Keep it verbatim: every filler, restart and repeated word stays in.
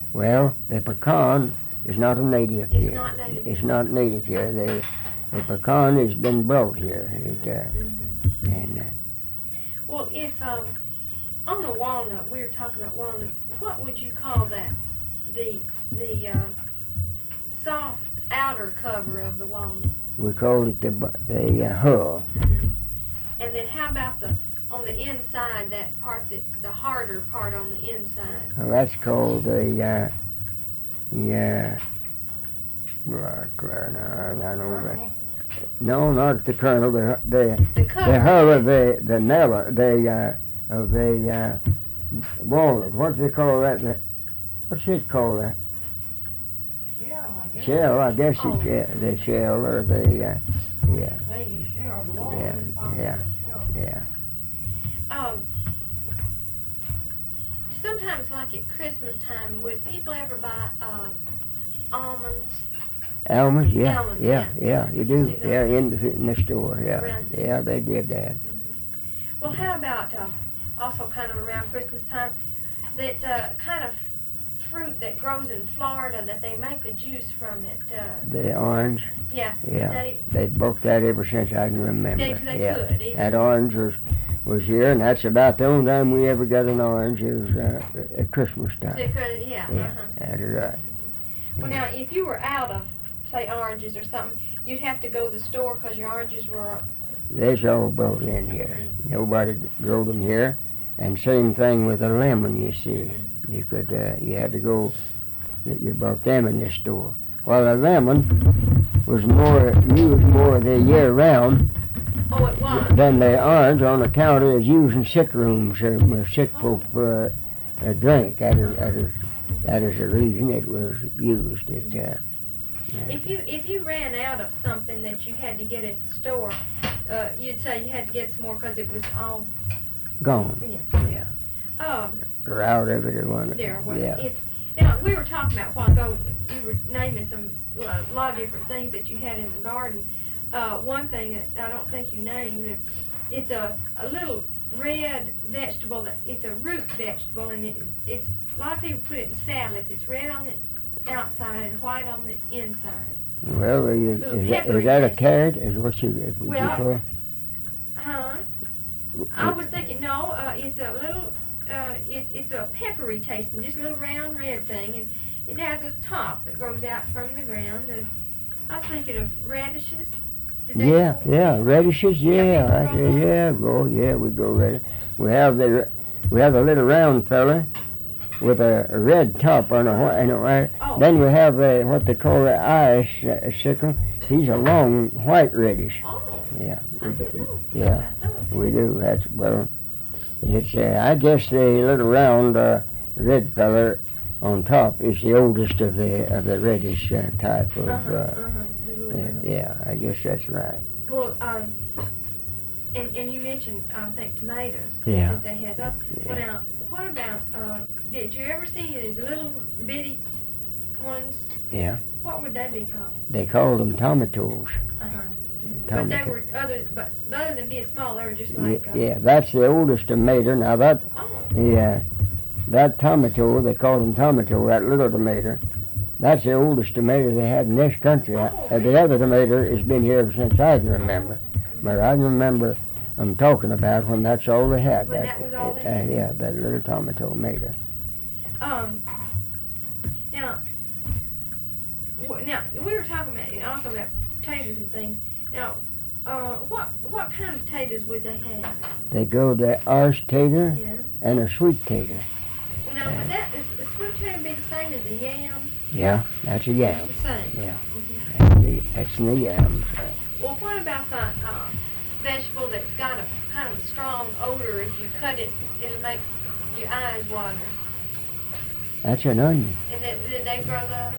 Well, the pecan is not a native It's here. not native. It's not native here. The, the pecan has been brought here. It, uh, Mm-hmm. and uh, Well, if um, on the walnut, we were talking about walnuts. What would you call that? The the uh, soft outer cover of the walnut. we call it the bu- the uh, hull. Mm-hmm. And then how about the on the inside, that part that the harder part on the inside? Well, that's called the uh, yeah. Well, Claire, no, I know that. No, not the kernel. The the The cover. the hull of the the nella, the uh, of the uh, walnut. What do they call that? The, what's it called? That Shell, I guess. shell, I guess Oh. it's yeah, the shell or the uh, yeah, Maybe shell, the walnut Yeah, is probably yeah. shell. yeah. Um, sometimes, like at Christmas time, would people ever buy uh, almonds? Almonds, yeah, Almonds, yeah, yeah. yeah, you You do, see those? yeah, in the in the store, yeah, Around- yeah, they did that. Well, how about uh, also kind of around Christmas time, that uh, kind of fruit that grows in Florida that they make the juice from it? Uh, The orange, yeah. yeah, They, they've booked that ever since I can remember. they, they yeah, could. Even, that orange was was here, and that's about the only time we ever got an orange is uh, at Christmas they time. could, yeah. Yeah, Uh-huh. that's right. Well, now, if you were out of, say, oranges or something, you'd have to go to the store because your oranges were. They's all brought in here. Nobody grew them here, and same thing with a lemon. You see, you could uh, you had to go. You, you bought them in the store. While a lemon was more used more the year round Oh, it was. than the orange on account of its using sick rooms uh, with sick folk uh, uh, drink. That is, that is that is the reason it was used. It. Uh, If you if you ran out of something that you had to get at the store, uh, you'd say you had to get some more because it was all. gone. Yeah. Yeah. Um, Or out of it or one. there. Well, Yeah. If, now, we were talking about a while ago. You were naming some a lot of different things that you had in the garden. Uh, one thing that I don't think you named, it's a a little red vegetable that it's a root vegetable, and it, it's a lot of people put it in salads. It's red on the outside and white on the inside. Well, is, Little is, that, peppery is that a taste. carrot? Is what you, is what Well, you call? Huh? I was thinking, no, uh, it's a little, uh, it, it's a peppery tasting, just a little round red thing, and it has a top that grows out from the ground. And I was thinking of radishes. Did they- Yeah, yeah, radishes. Yeah, Yeah, people I, grow those? yeah, go. Yeah, we go radish. We have the, we have a little round fella with a, a red top on a white, and a white. Oh. Then we have a, what they call the ice uh, sickle. He's a long white radish. Oh, Yeah, I we didn't do. know Yeah, about those. we do. That's well. It's uh, I guess the little round uh, red feller on top is the oldest of the of the reddish uh, type of. Uh-huh, Uh, uh-huh. the little uh, round. yeah, I guess that's right. Well, um, and, and you mentioned, I think, tomatoes. Yeah. That they had those. Well, Yeah. now, what about, uh, did you ever see these little bitty ones? Yeah. What would they be called? They called them tomatoes. Uh-huh. But they Tomato. were other, but other than being small, they were just Yeah, like. Uh, yeah, that's the oldest tomato. Now that, Oh. yeah, that tomato, they call them tomato, that little tomato, that's the oldest tomato they had in this country. Oh, Uh, the other tomato has been here ever since I can remember. But I can remember I'm talking about when that's all they had. When that was all they uh, had? Yeah, that little tomato tomato. Um. Now. wh- Now we were talking about also about potatoes and things. Now, uh, what what kind of potatoes would they have? They grow the orange tater Yeah. and a sweet tater. Now, would that is the sweet potato be the same as a yam? Yeah, that's a yam. It's the same. Yeah, Mhm. that's the, that's the yam. So. Well, what about that uh, vegetable that's got a kind of a strong odor? If you cut it, it'll make your eyes water. That's an onion. And that, did they grow those?